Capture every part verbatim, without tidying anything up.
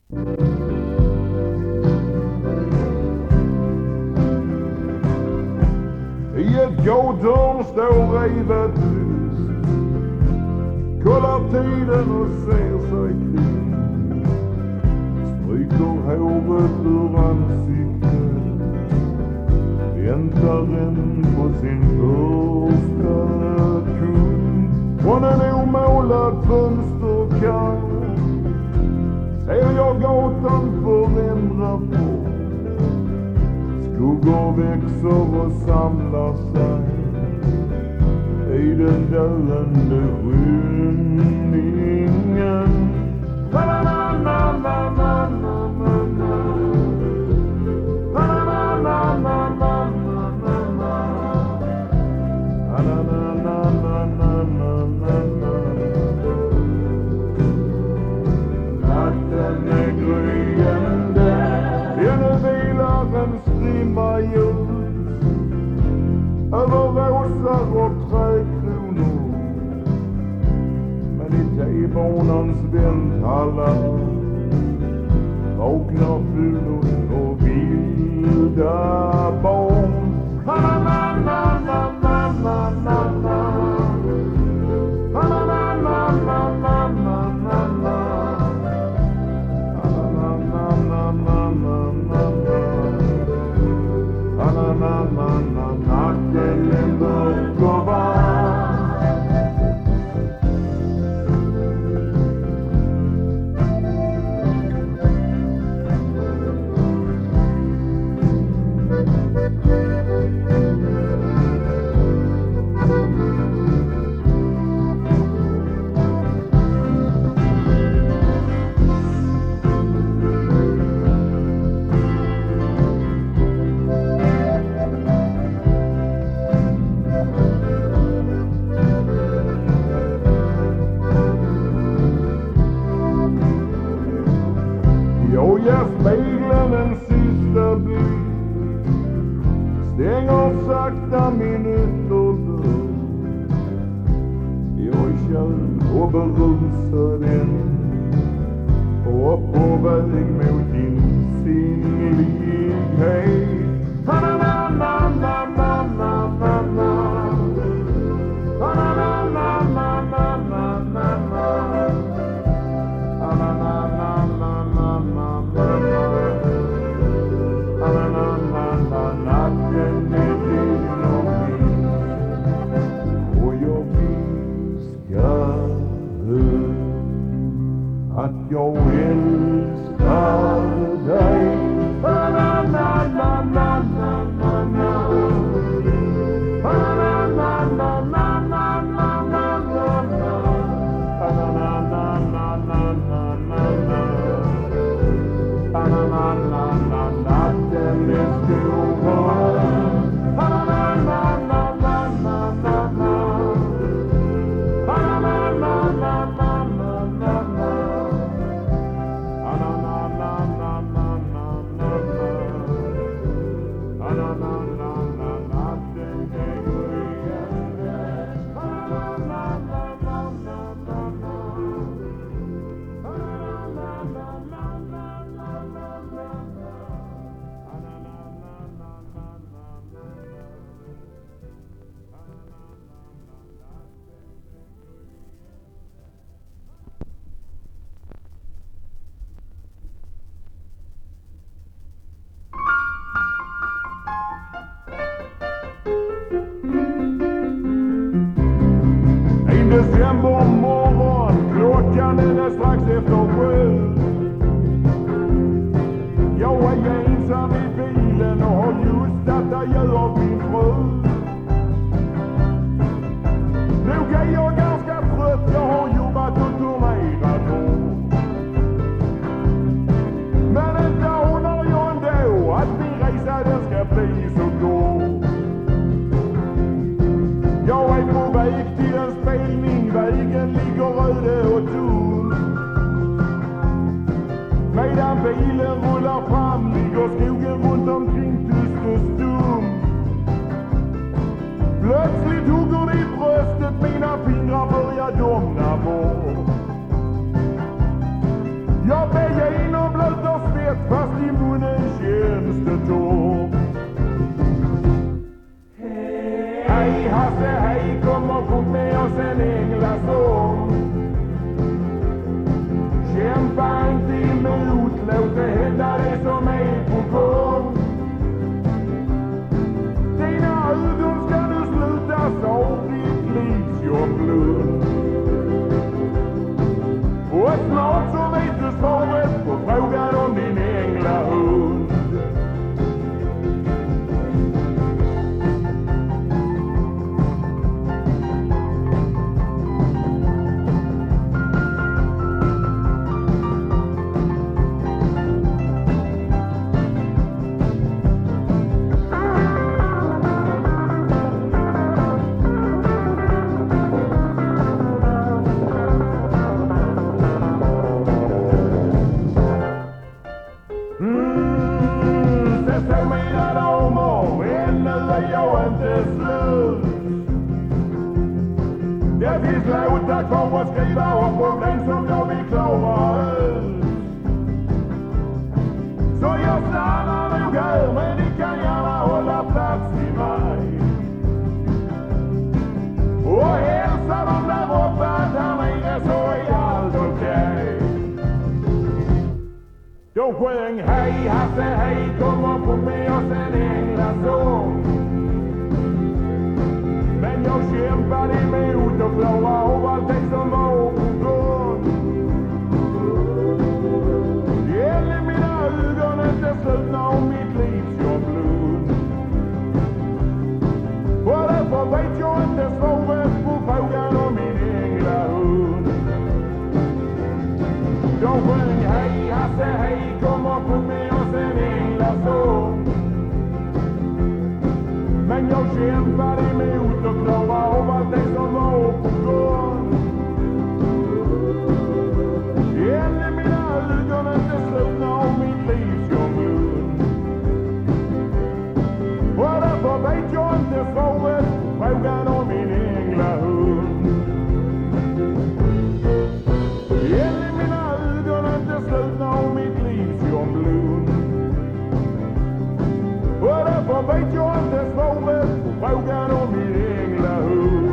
I ett gåtorn står revet tyst, kollar tiden och ser sig kring, stryker håret ur ansiktet, väntar en på sin första kund. Från en omålad fönsterkarm ser jag gatan förändra på. Skuggor växer och samlar sig i den döende skymningen. Natten är gryende, ännu vilar en strimma ljus över rosar och trädkronor. Men i T-banans vänthallar vaknar fulor och vilda barn. Natten är mörk och varm. Jag ger spegeln en sista blick, stänger sakta min ytterdörr. Jag är kär och berusad än och på väg mot din sinnlighet. Natten är din och min, och jag viskar att jag älskar dig. Natten är stor. Decembermorgon, klockan är strax efter sju. Jag är ensam i bilen och har just tagit adjö av min fru. Nog är jag ganska trött, jag har jobbat och turnerat hårt. Men inte anar jag ändå att min resa den ska bli så god. Jag är på väg till en spelning, vägen ligger röd och tom. Medan bilen rullar fram ligger skogen runt omkring tyst och stum. Plötsligt hugger det i bröstet, mina fingrar börjar domna bort. Jag bär genom blöt och svett fast i munnen känns det torrt. Hej Hasse, hej, kom och sjung med oss en änglasång. Kämpa inte emot, låt det hända det som är på gång. Dina ögon ska nu slutas av ditt livs jobblund. Och snart så vet du svaret på frågan om din änglahund. Det finns låtar kvar att skriva om problem som jag vill klara ut. Så jag stannar nog här, men ni kan gärna hålla plats i mig. Och hälsa dem där uppe att här nere så är allt okej. De sjöng hej Hasse, hej, kom och sjung med oss en änglasång. Men jag kämpade emot och klara av allt det som var på gång. Det gäller mina ögon inte slutna om mitt livs jobblund. Och därför vet jag inte svaret på frågan om min änglahund. De sjöng hej Hasse, hej, kom och sjung med oss en änglasång. Men jag kämpade emot och klara av allt det som var på gång. Det gäller mina ögon inte slutna av mitt livs jobblund. Och därför vet jag inte svaret på frågan om min änglahund. Det gäller mina ögon inte slutna av mitt livs jobblund. Och därför vet jag inte svaret på frågan om min änglahund.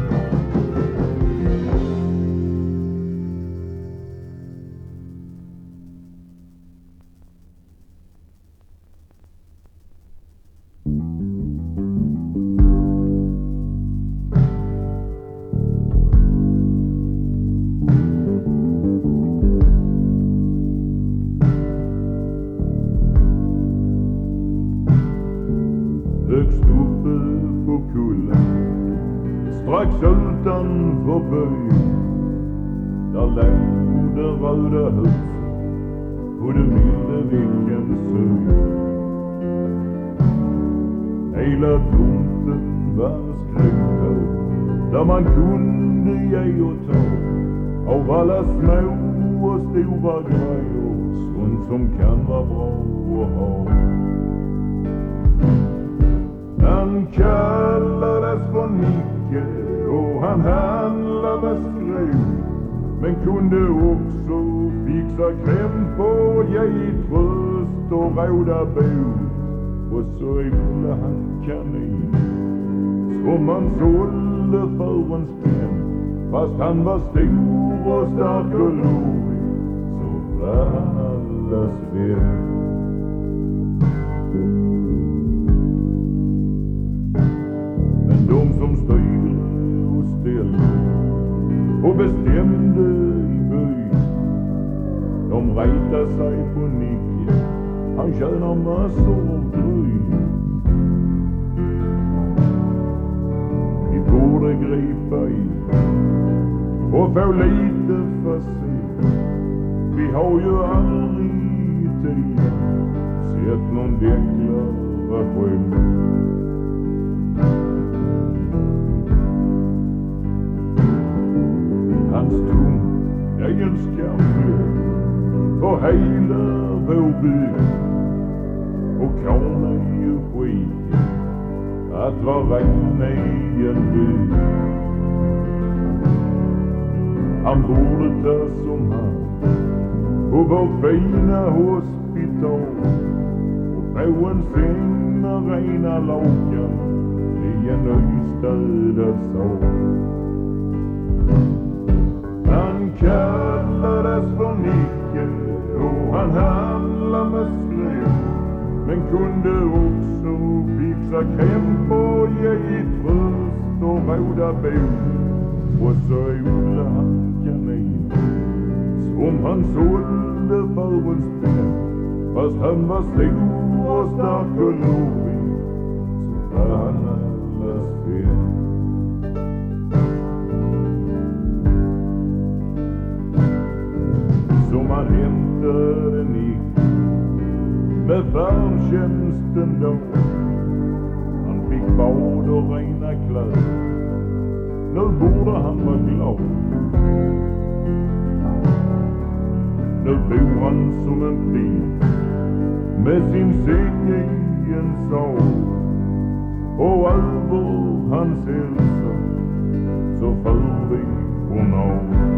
Högst uppe på kullen, strax utanför byn, där låg det röda huset och det ville vilken syn. Hela tomten var skrämd, där man kunde ge och ta av alla små och stora grejer, sånt som kan vara bra att ha. Han kallades för Nicke och han handlade med skrot, men kunde också fixa krämpor, ge tröst och råda bot. Och så odlade han kanin som man sålde för en spänn, fast han var stor och stark och lorig, så var han allas vän. De som styrde och ställde och bestämde i byn, de retade sig på Nicke, han tjänar massor av gryn. Vi borde gripa in och få lite facit. Vi har ju aldrig tid sett någon deklaration. Hans tom, det är en skamfläck för hela vår bygd. Och karln är ju skit att vara ren i en bygd. Han borde ta som han på vårt fina hospital och på en säng med rena lakan i en nystädad sal. Han kallades för Nicke och han handlade med skräp, men kunde också fixa kräm och ge tröst och råda bot. Och så odlade han kanin som han sålde för en spänn, fast han var stor och stark och lovig, så var han allas vän. Så man hämtade Nick med färdtjänsten då. Han fick bad och rena kläder, nu borde han vara glad. Nu bor han som en fin med sin säng i en sal, och över hans hälsa så för vi journal.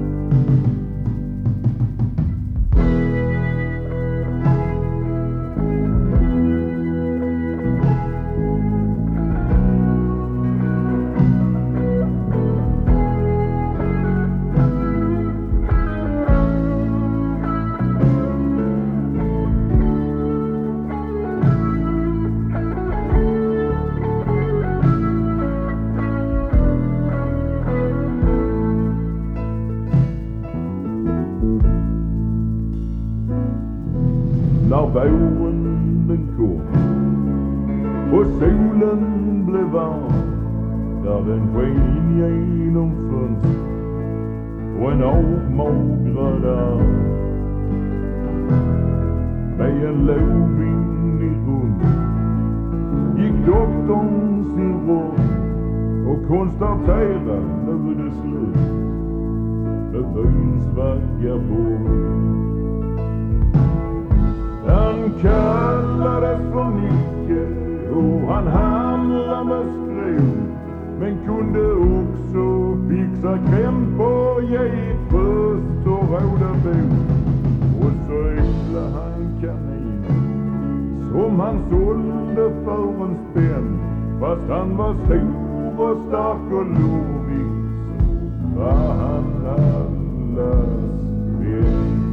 När våren den kom och solen blev varm, där den sken genom fönstret och en avmagrad arm, med en lovvind i rum gick doktorn sin rum och konstaterade, nu är det slut med byns vagabond. Han kallades för Nicke och han handlade med skrot, men kunde också fixa kräm och ge tröst och råda bot. Och så odlade han kanin som han sålde för en spänn, fast han var stor och stark och lovig, så var han allas vän.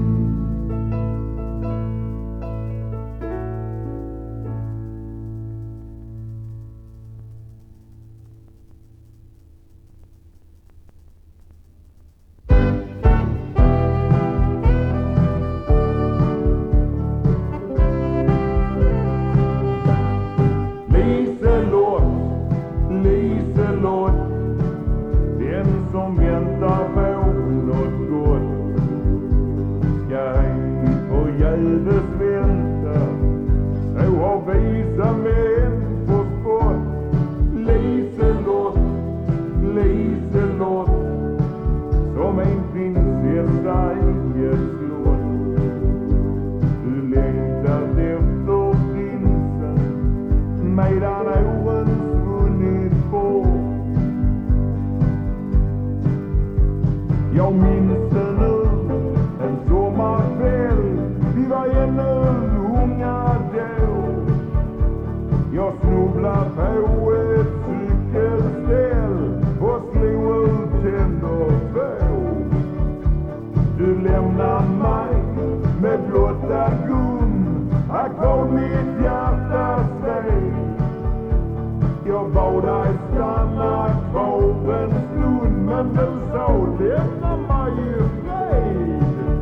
Jag minns det nu, en sommarkväll, vi var ännu unga då. Jag snubblade på ett cykelställ och slog ut tänder två. Du lämnade mig med blotta gum, här kom mitt hjärta steg. Jag bad dig stanna kvar en stund, men du sa lämna mig i fred.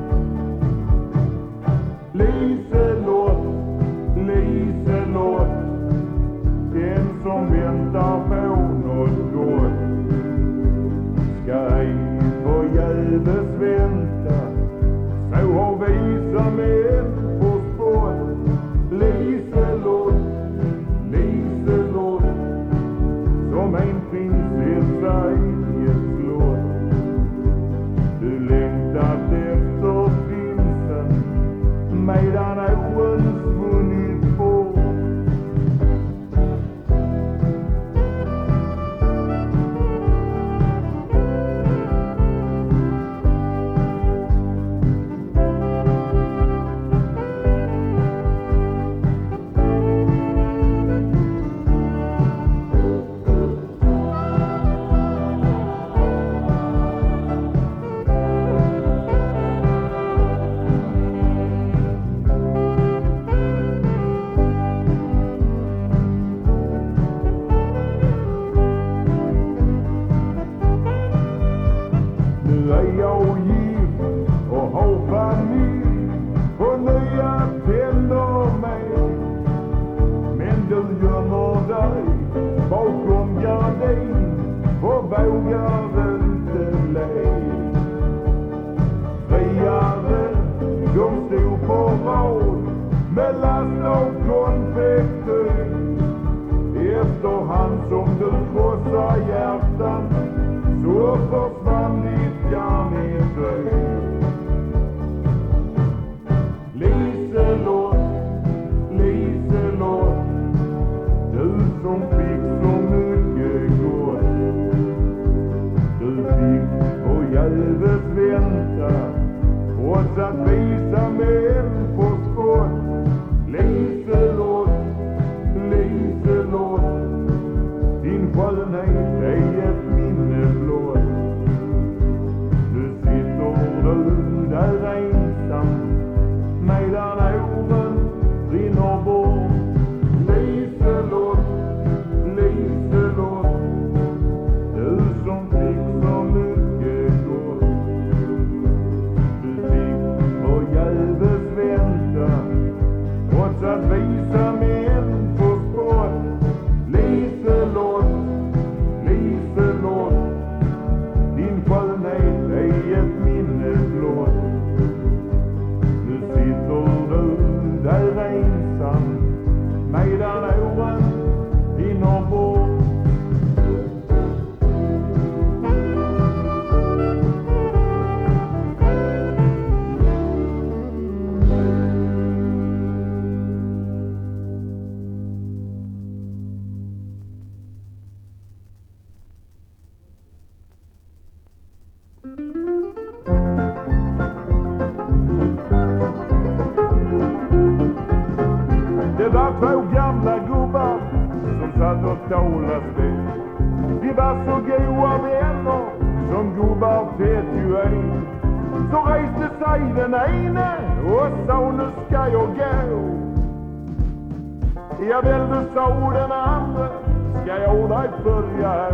Liselott, Liselott, den som väntar på något gott ska ej förgäves vänta, så har visa män på spott. Liselott, Liselott, som en prinsessa i ett slott. Du längtat efter prinsen medan åren svunnit bort. på rad med last av konfekter. Efterhand som du krossar hjärtan så försvann ditt garn. Liselott, Liselott, du som fick så mycket gott. Du fick på Järves vänta trots att visa män på skott. Liselott, Liselott, din skönhet är ett minne blott. Nu sitter du där ensam medan åren rinner bort. Liselott, Liselott, du som fick så mycket gott. Du fick på Järves vänta trots att visa män på spott. Liselott, Liselott, din skönhet är ett minne blott. Nu sitter du där ensam medan åren rinner bort. Det var två gamla gubbar som satt och talade spel. De var så goa vänner som gubbar tätt ju är. Så reste sig den ene och sa nu ska jag gå. Ja väl, du sa den andra, ska jag dig följa.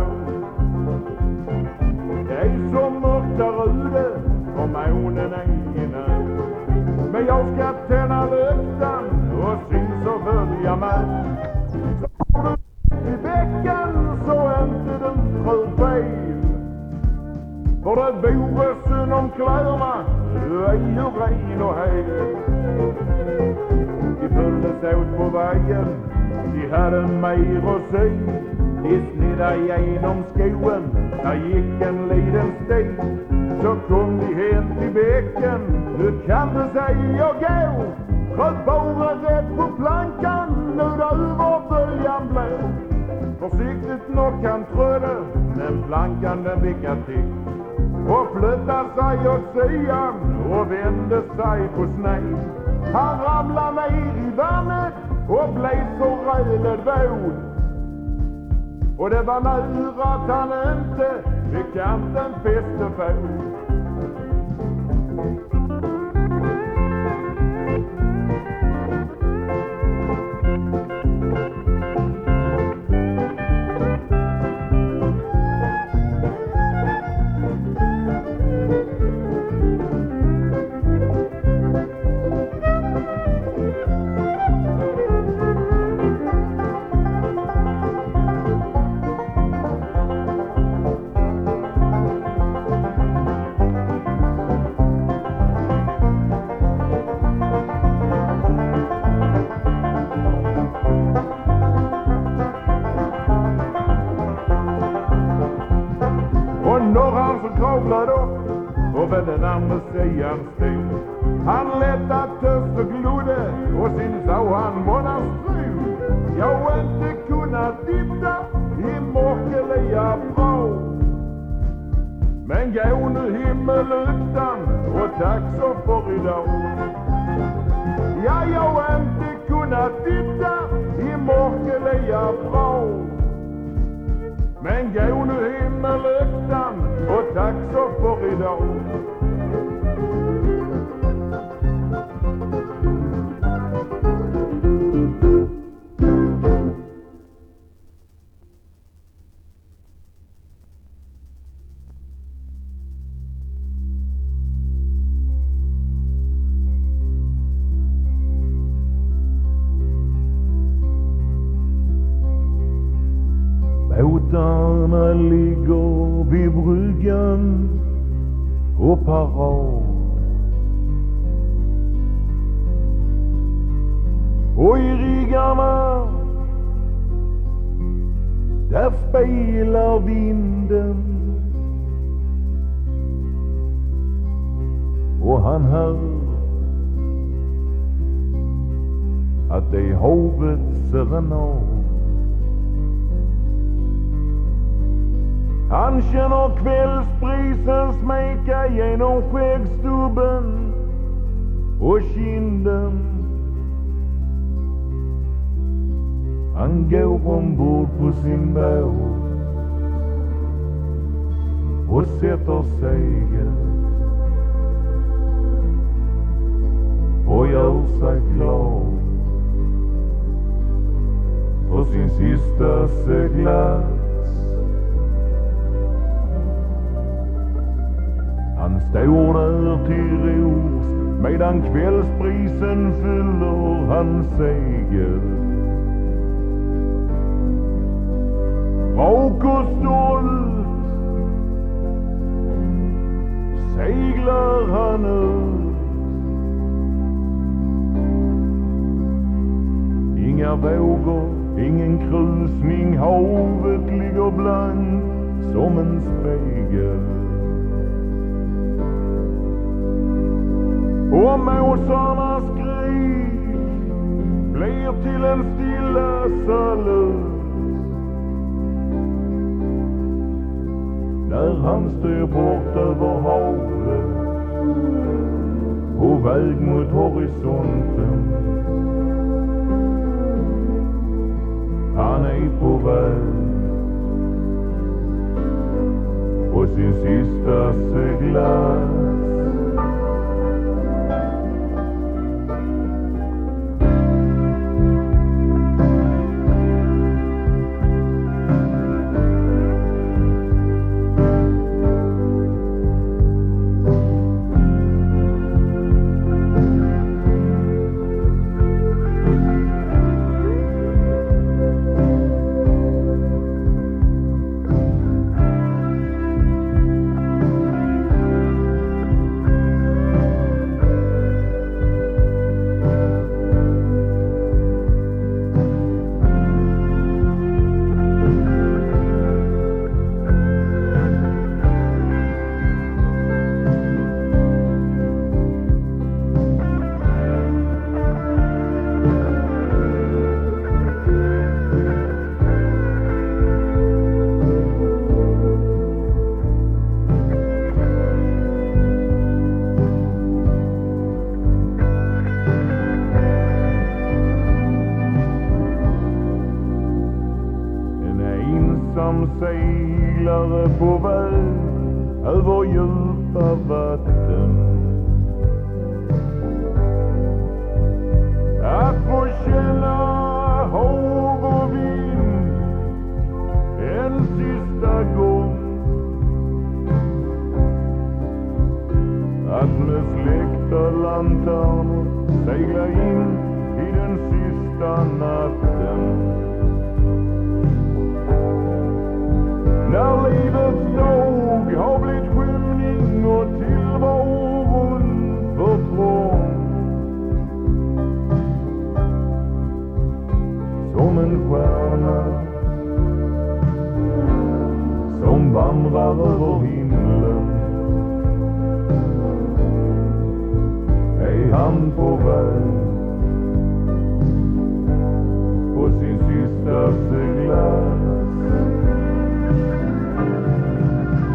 Det är så mörkt där ute och månen är inne. Men jag ska tända lyktan och syns och följa med. Så har du i bäcken så är inte den trött fel. För det vore synd om kläderna, du är ju ren och hel. De följdes åt på vägen, de hade mer att se. De snidda genom skoen, där gick en liten stig. Så kom de hem till bäcken, nu kan du säga och gå. Sköt bara rätt på plankan, nu där överföljan blev. Försiktigt nog han trödde, men plankan den vickade till. Och flyttade sig åt sidan och vände sig på sned. Han ramlade ner i vattnet och blev så röd våd. Och det var nära att han inte vid kanten fäste fot. Och väl den andra sidan stod. Han lät att töst och glodde och sin sa han månas tro. Jag inte kunnat titta i mörkeliga bra. Men gå nu himmelyktan och tack så för idag. Ja, jag inte kunnat titta i mörkeliga bra. Men gå nu himmelyktan och tack så för idag. Båtarna ligger vid bryggan och parad. och i riggarna där spelar vinden, och han hör att det är havets serenad. Han känner kvällsbrisen smeka genom skäggstubben och kinden. Han går ombord på sin båt och sätter segel och gör sig glad för sin sista seglats. Han står där till ros medan kvällsbrisen fyller hans segel. Rak och stolt seglar han ut. Inga vågor, ingen krusning, havet ligger blankt som en spegel. Och måsarnas skrik blir till en stilla salut när han styr bort över havet på väg mot horisonten. Han är på väg på sin sista seglats. Seglare på väg över djupa vatten, att få känna hav och vind en sista gång, att med släckta lanternor segla in i den sista natten. När livets dag har blivit skymning och tillvaron för trång, som en stjärna som vandrar över himlen, är han på väg på sin sista seglats.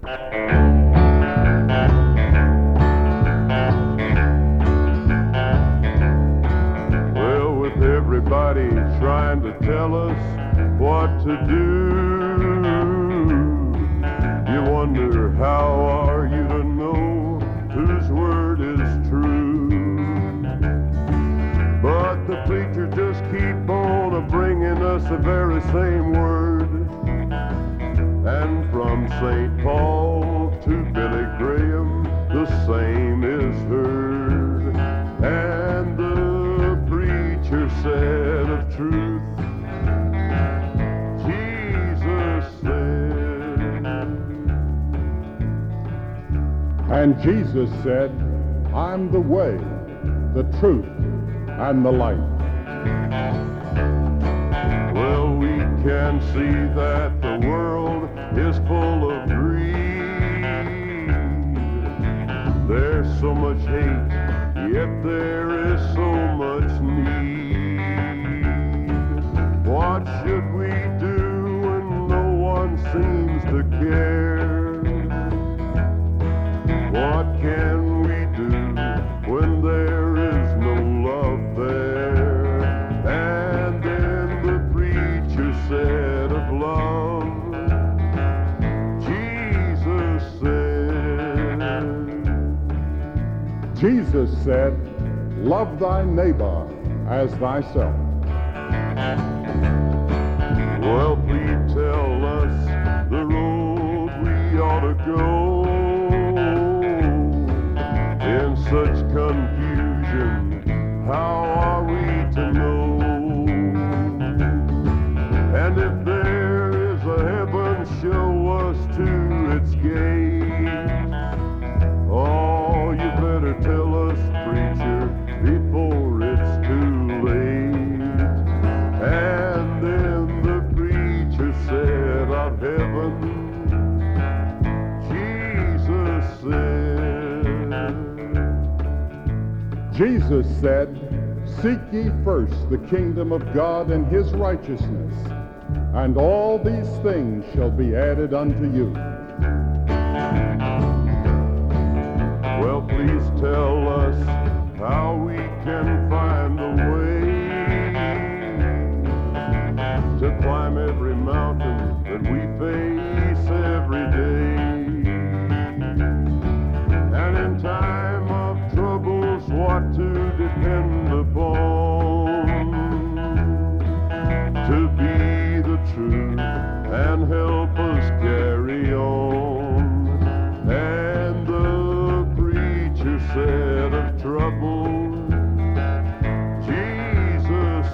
Well, with everybody trying to tell us what to do, you wonder how are you to know whose word is true. But the preacher just keep on a bringing us the very same word. And from Saint Paul to Billy Graham, the same is heard. And the preacher said of truth, Jesus said. And Jesus said, I'm the way, the truth, and the light. Well, we can see that the world is full of greed. There's so much hate, yet there is so much need. What should we do when no one seems to care? What can we do when there is no love there? And then the preacher said of love, Jesus said. Jesus said, love thy neighbor as thyself. Well, please tell us the road we ought to go. In such confusion, how are we to know? And if there is a heaven, show us to its gate. Oh, you better tell us, preacher, before it's too late. And then the preacher said of heaven, Jesus said. Jesus said, seek ye first the kingdom of God and his righteousness, and all these things shall be added unto you. Well, please tell us how we can find the way to climb every mountain that we face every day. And in time of troubles, what to depend upon to be the truth and help us carry on. And the preacher said of trouble, Jesus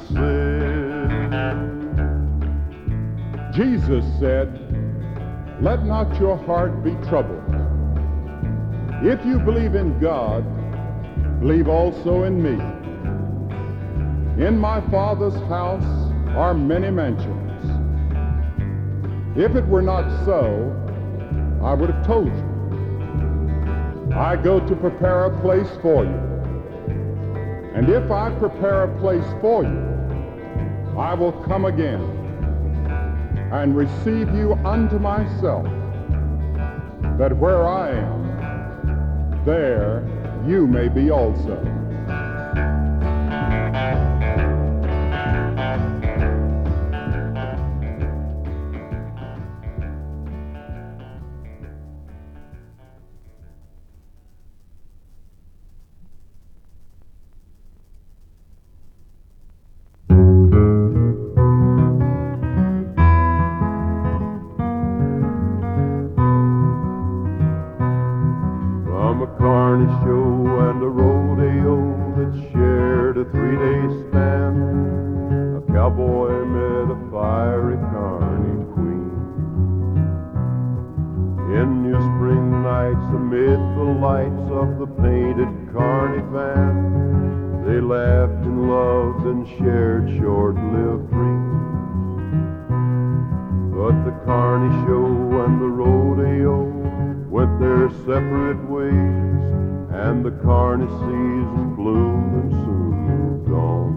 said. Jesus said, let not your heart be troubled. If you believe in God, believe also in me. In my Father's house are many mansions. If it were not so, I would have told you. I go to prepare a place for you. And if I prepare a place for you, I will come again and receive you unto myself, that where I am, there you may be also. From a carny show and a rodeo that shared a three-day span, a cowboy met a fiery carny queen. In New Spring nights, amid the lights of the painted carny van, they laughed and loved and shared short-lived dreams. But the carny show and the rodeo went their separate ways, and the carny season bloomed and soon moved on.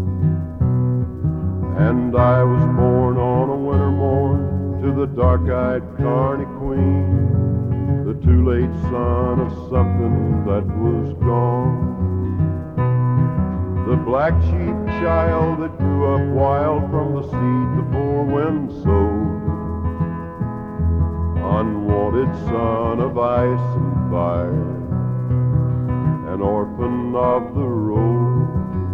And I was born on a winter morn to the dark-eyed carny queen, too-late son of something that was gone. The black sheep child that grew up wild from the seed the four winds sowed. Unwanted son of ice and fire, an orphan of the road.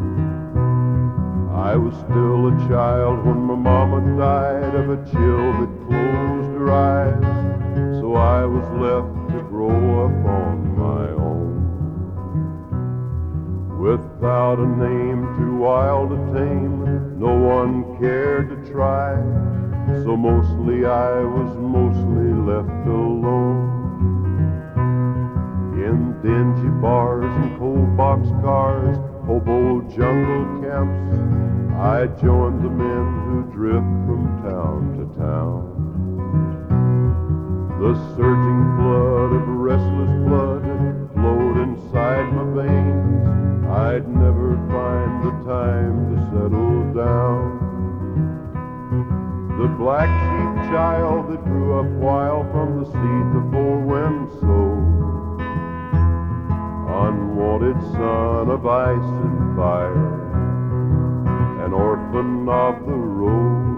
I was still a child when my mama died of a chill that closed her eyes, so I was left to grow up on my own. Without a name, too wild to tame, no one cared to try, so mostly I was mostly left alone. In dingy bars and cold box cars, hobo jungle camps, I joined the men who drift from town to town. The surging flood of restless blood flowed inside my veins. I'd never find the time to settle down. The black sheep child that grew up wild from the seed the four winds sowed. Unwanted son of ice and fire, an orphan of the road.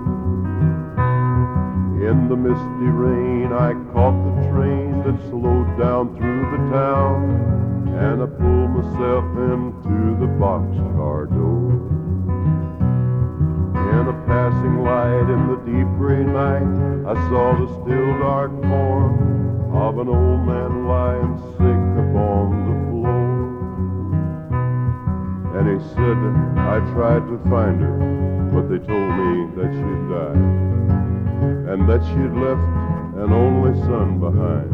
In the misty rain I caught the train that slowed down through the town, and I pulled myself into the boxcar door. In a passing light in the deep gray night, I saw the still dark form of an old man lying sick upon the floor. And he said, I tried to find her, but they told me that she'd died, and that she'd left an only son behind.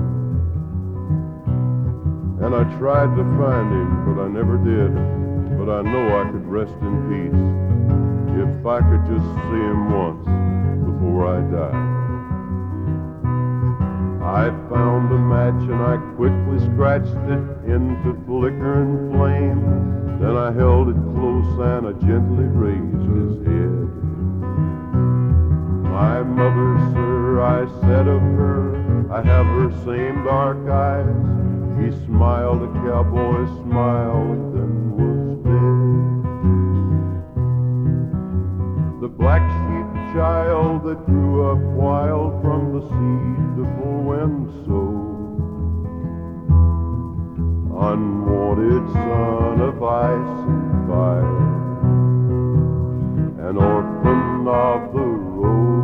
And I tried to find him, but I never did, but I know I could rest in peace if I could just see him once before I died. I found a match and I quickly scratched it into flickering flame. Then I held it close and I gently raised his head. My mother, sir, I said of her, I have her same dark eyes. He smiled a cowboy smile and then was dead. The black sheep child that grew up wild from the seed the four winds sowed. Unwanted son of ice and fire, an orphan of the road.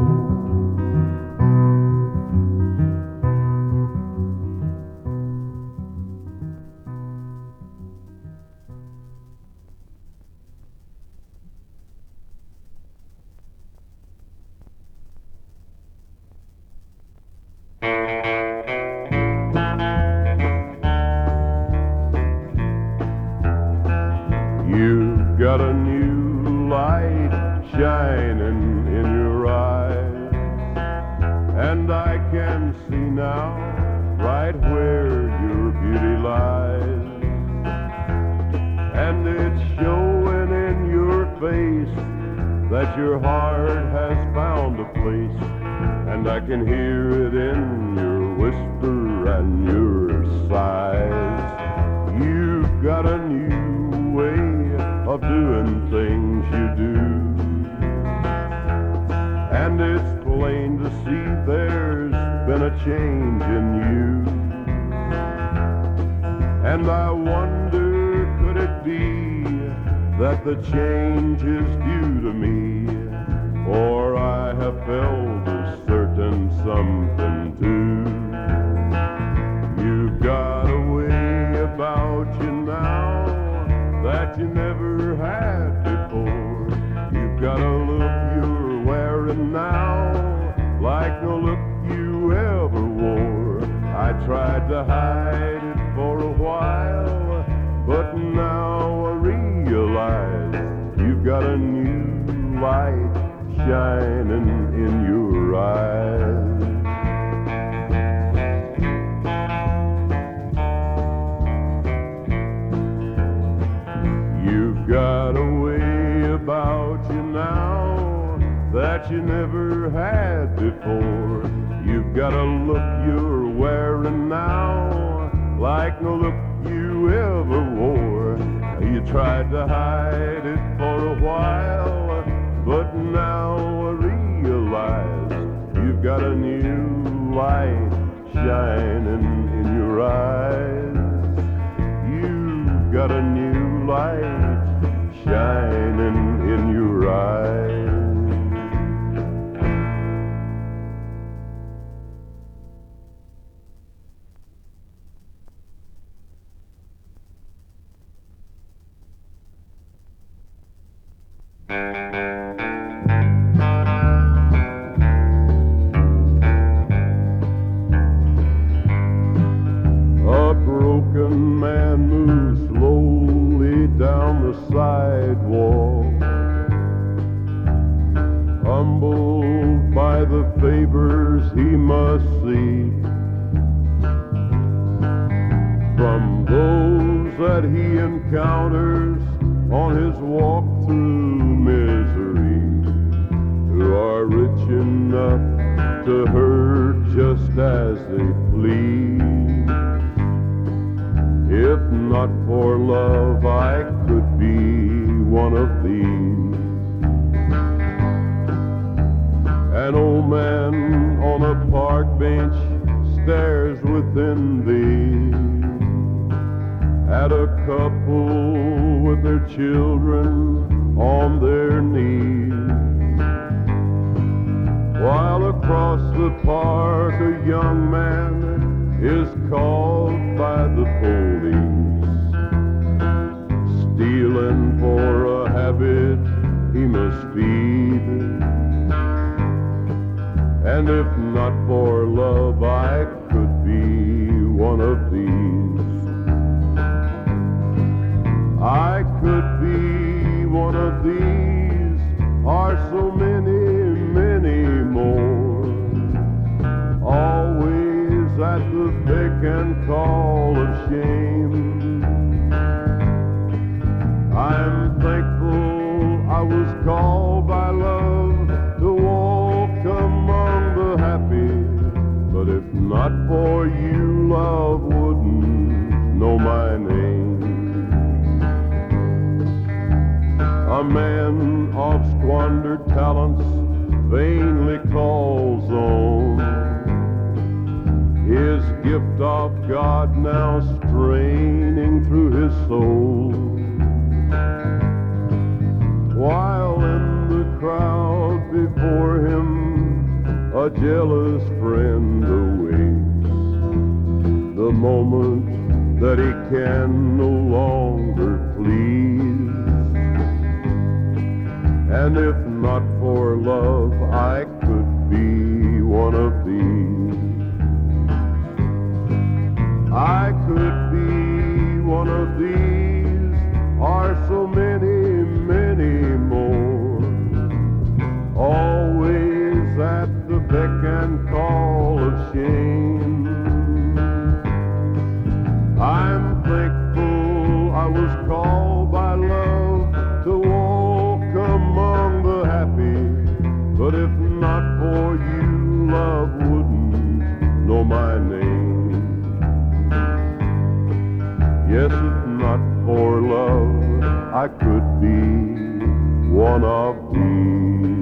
You've got a new light shining in your eyes, and I can see now right where your beauty lies. And it's showing in your face that your heart has found a place, and I can hear it in your whisper and your sighs. You've got a new way of doing things you do, and it's plain to see there's been a change in you. And I wonder, could it be that the change is due to me, or I have felt a certain something too. You've got a way about you now that you never had before. You've got a look you're wearing now like no look you ever wore. I tried to hide it for a while, but now I realize you've got a new light shining in your eyes. You've got a way about you now that you never had before. You've got a look you're wearing now like no look you ever wore. You tried to hide it for a while, but now I realize you've got a new light shining in your eyes. You've got a new light shining in your eyes. A broken man moves slowly down the sidewalk, humbled by the favors he must seek from those that he encounters on his walk through misery, who are rich enough to hurt just as they please. If not for love, I could be one of these. An old man on a park bench stares with envy at a couple with their children on their knees, while across the park a young man is called by the police, stealing for a habit he must feed. And if not for love, I could be one of these. I could be one of these, are so many, many more, always at the beck and call of shame. I'm thankful I was called by love to walk among the happy, but if not for you, love wouldn't know my name. A man of squandered talents vainly calls on his gift of God now straining through his soul, while in the crowd before him a jealous friend awaits the moment that he can no longer please. And if not for love, I could be one of these. I could be one of these, are so many, many more, always at the beck and call of shame. I'm thankful I was called by love to walk among the happy, but if not for you, love wouldn't know my name. Yes, if not for love, I could be one of these.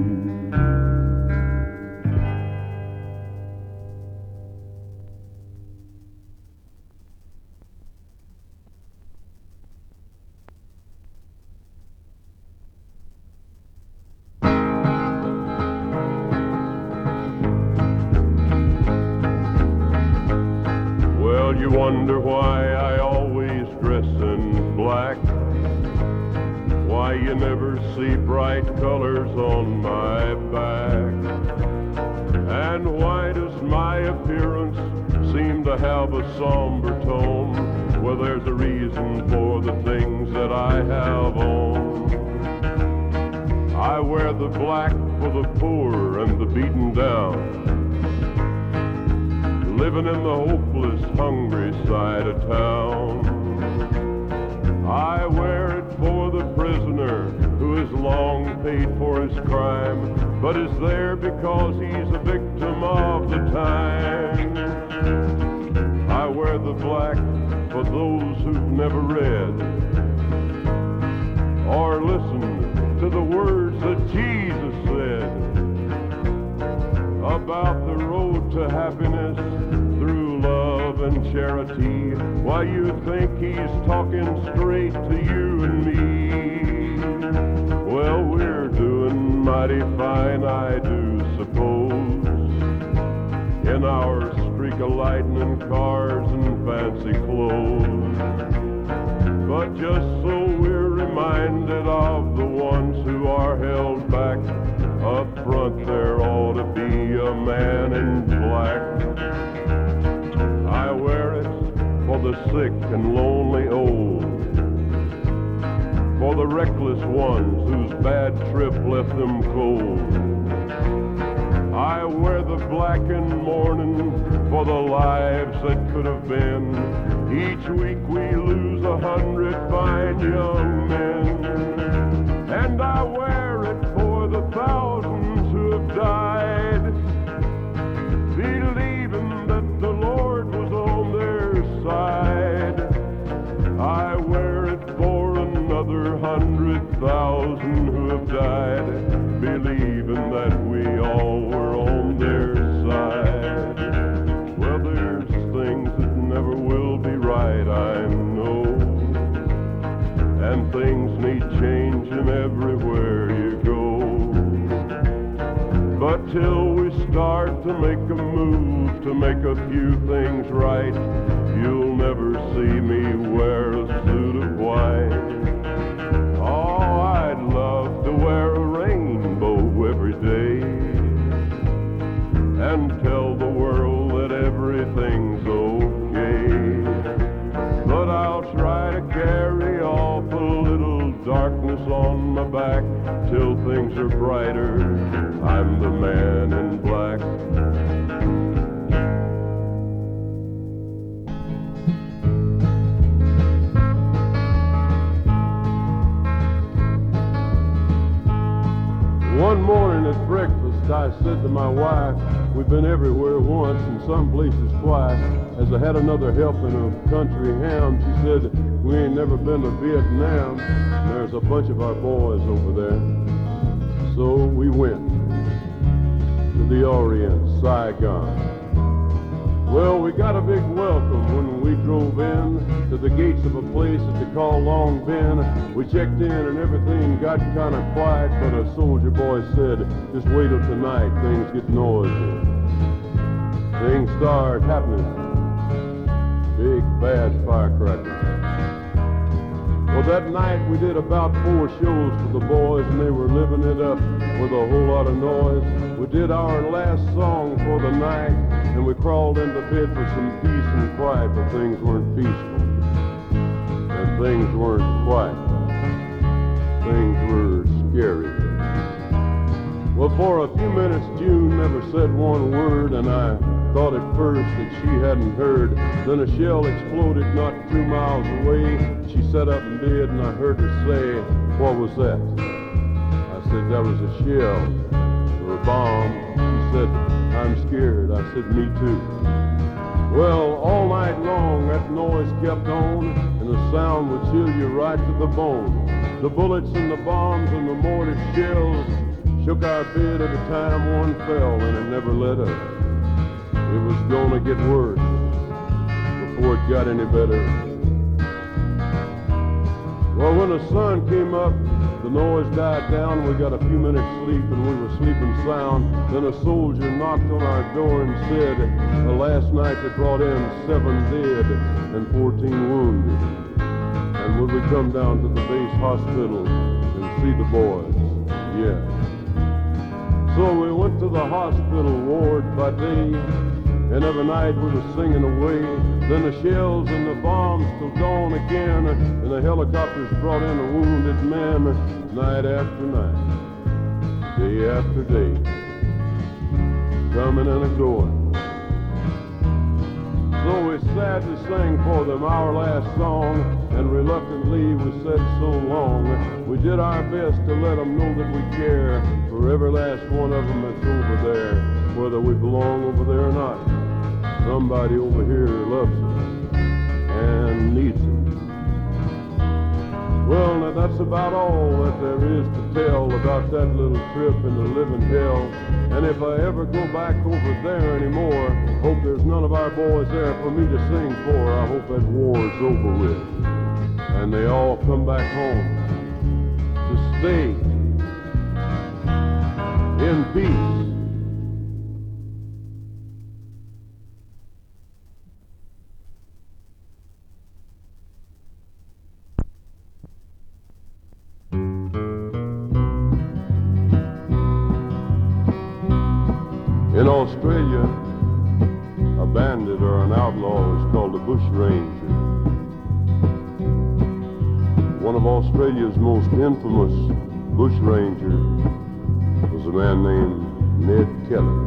You wonder why I always dress in black, why you never see bright colors on my back, and why does my appearance seem to have a somber tone? Well, there's a reason for the things that I have on. I wear the black for the poor and the beaten down, living in the hopeless, hungry side of town. I wear it for the prisoner who has long paid for his crime, but is there because he's a victim of the time. I wear the black for those who've never read or listened to the words that Jesus said about the road to happiness through love and charity. Why, you think he's talking straight to you and me? Well, we're doing mighty fine, I do suppose, in our streak of lightning cars and fancy clothes. But just so we're reminded of the ones who are held back, up front there ought to be a man in black. I wear it for the sick and lonely old, for the reckless ones whose bad trip left them cold. I wear the black in mourning for the lives that could have been. Each week we lose a hundred fine young men. And I wear it for the thousands who have died, believing that the Lord was on their side. I wear it for another hundred thousand who have died, believing that we all were on their side. Well, there's things that never will be right, I know, and things need changing everywhere you go. But till we start to make a move to make a few things right, you'll never see me wear a suit of white. Oh, I'd love to wear a rainbow every day and tell the world that everything's okay. But I'll try to carry off a little darkness on my back till things are brighter. I'm the man in black. One morning at breakfast, I said to my wife, we've been everywhere once and some places twice. As I had another helping of country ham, she said, we ain't never been to Vietnam. There's a bunch of our boys over there. So we went to the Orient, Saigon. Well, we got a big welcome when we drove in to the gates of a place that they call Long Ben. We checked in and everything got kind of quiet, but a soldier boy said, just wait till tonight, things get noisy. Things start happening. Big bad firecrackers. Well, that night we did about four shows for the boys, and they were living it up with a whole lot of noise. We did our last song for the night, and we crawled into bed for some peace and quiet, but things weren't peaceful, and things weren't quiet. Things were scary. Well, for a few minutes, June never said one word, and I thought at first that she hadn't heard. Then a shell exploded not two miles away. She sat up in bed, and I heard her say, what was that? I said, that was a shell or a bomb. She said, I'm scared. I said, me too. Well, all night long that noise kept on, and the sound would chill you right to the bone. The bullets and the bombs and the mortar shells shook our bed every time one fell, and it never let up. It was gonna get worse before it got any better. Well, when the sun came up, the noise died down. We got a few minutes sleep, and we were sleeping sound. Then a soldier knocked on our door and said, uh, last night they brought in seven dead and fourteen wounded. And would we come down to the base hospital and see the boys? Yeah. So we went to the hospital ward by day, and every night we were singing away. Then the shells and the bombs till dawn again, and the helicopters brought in a wounded man, night after night, day after day, coming and a-going. So we sadly sang for them our last song, and reluctantly we said so long. We did our best to let them know that we care for every last one of them that's over there, whether we belong over there or not. Somebody over here loves us, man needs it. Well, now that's about all that there is to tell about that little trip into living hell. And if I ever go back over there anymore, hope there's none of our boys there for me to sing for. I hope that war's over with, and they all come back home to stay in peace. In Australia, a bandit or an outlaw is called a bushranger. One of Australia's most infamous bushrangers was a man named Ned Kelly.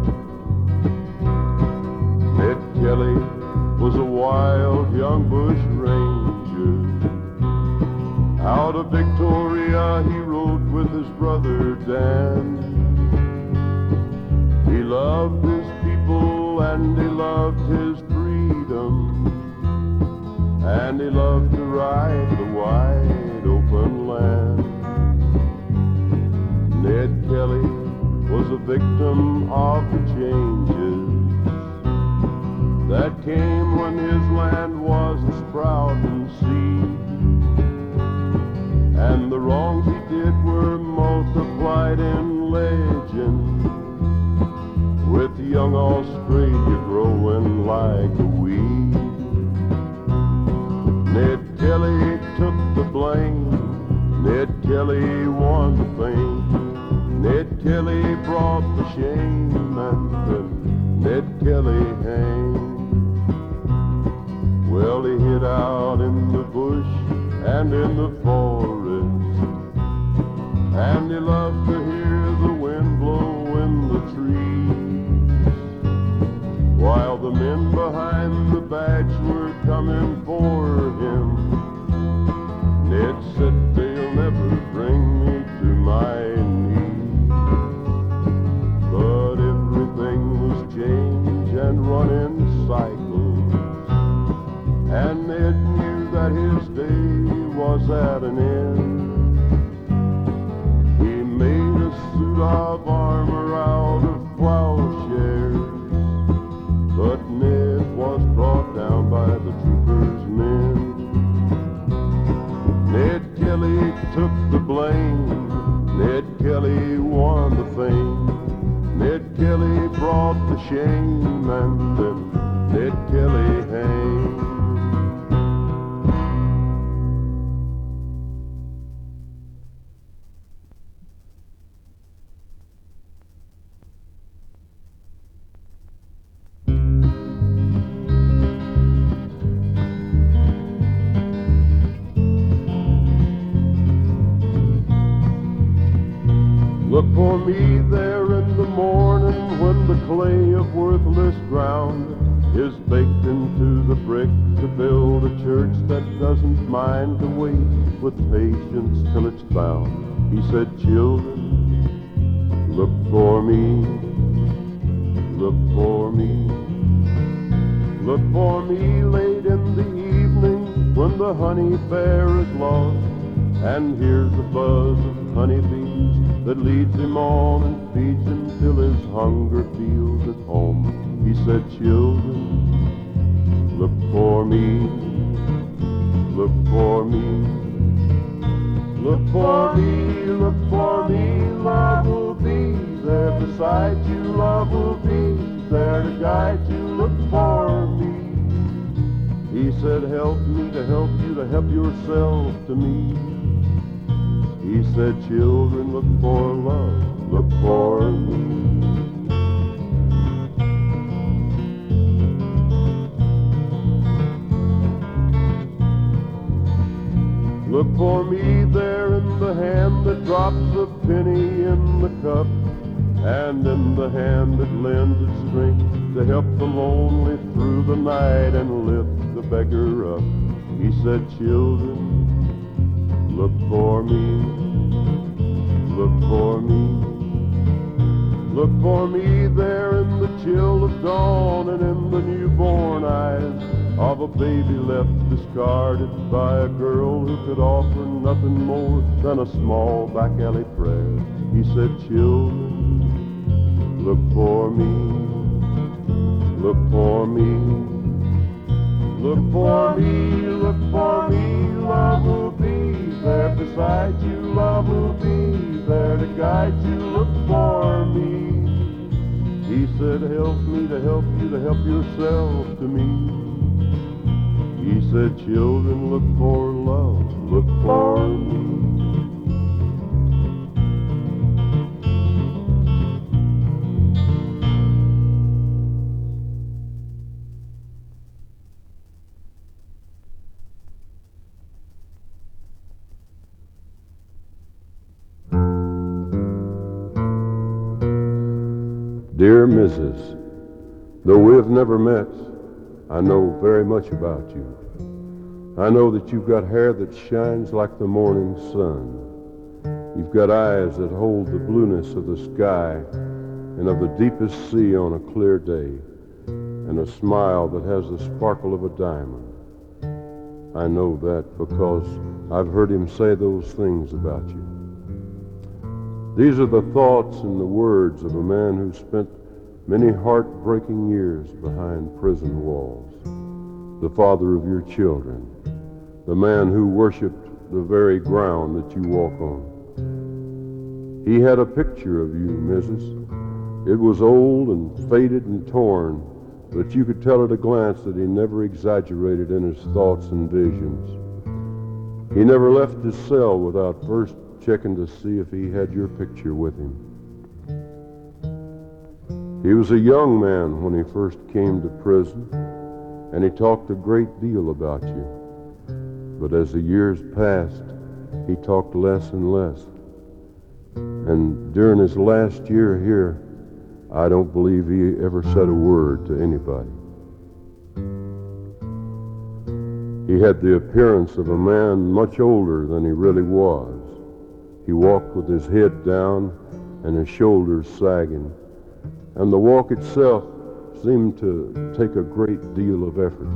Ned Kelly was a wild young bushranger. Out of Victoria he rode with his brother Dan. He loved his people and he loved his freedom, and he loved to ride the wide open land. Ned Kelly was a victim of the changes that came when his land was a sprouting seed, and the wrongs he did were multiplied in legend, with young Australia growing like a weed. Ned Kelly took the blame, Ned Kelly won the fame, Ned Kelly brought the shame, and then Ned Kelly hanged. Well, he hid out in the bush and in the forest, and he loved to hear the wind blow in the trees, while the men behind the badge were coming for him. Ned said, they'll never bring me to my knees. But everything was changed and run in cycles, and Ned knew that his day was at an end. He made a suit of armor out of plowshares, but Ned was brought down by the troopers' men. Ned Kelly took the blame, Ned Kelly won the fame, Ned Kelly brought the shame, and then Ned Kelly hanged. Look for me there in the morning when the clay of worthless ground is baked into the brick to build a church that doesn't mind to wait with patience till it's found. He said, children, look for me, look for me, look for me late in the evening when the honey bear is lost, and here's a buzz of honeybees that leads him on and feeds him till his hunger feels at home. He said, children, look for me, look for me, look for me, look for me. Love will be there beside you, love will be there to guide you. Look for me. He said, help me to help you to help yourself to me. He said, children, look for love, look for me. Look for me there in the hand that drops a penny in the cup, and in the hand that lends its strength to help the lonely through the night and lift the beggar up. He said, children, look for me, look for me, look for me there in the chill of dawn and in the newborn eyes of a baby left discarded by a girl who could offer nothing more than a small back alley prayer. He said, children, look for me, look for me, look for me, look for me, love will be there beside you, love will be there to guide you, look for me. He said, help me to help you to help yourself to me. He said, children, look for love, look for me. Dear Missus, though we have never met, I know very much about you. I know that you've got hair that shines like the morning sun. You've got eyes that hold the blueness of the sky and of the deepest sea on a clear day, and a smile that has the sparkle of a diamond. I know that because I've heard him say those things about you. These are the thoughts and the words of a man who spent many heartbreaking years behind prison walls, the father of your children, the man who worshiped the very ground that you walk on. He had a picture of you, Missus It was old and faded and torn, but you could tell at a glance that he never exaggerated in his thoughts and visions. He never left his cell without first checking to see if he had your picture with him. He was a young man when he first came to prison, and he talked a great deal about you. But as the years passed, he talked less and less. And during his last year here, I don't believe he ever said a word to anybody. He had the appearance of a man much older than he really was. He walked with his head down and his shoulders sagging, and the walk itself seemed to take a great deal of effort.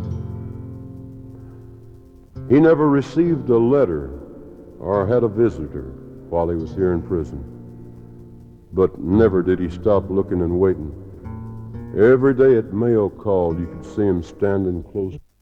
He never received a letter or had a visitor while he was here in prison, but never did he stop looking and waiting. Every day at mail call, you could see him standing close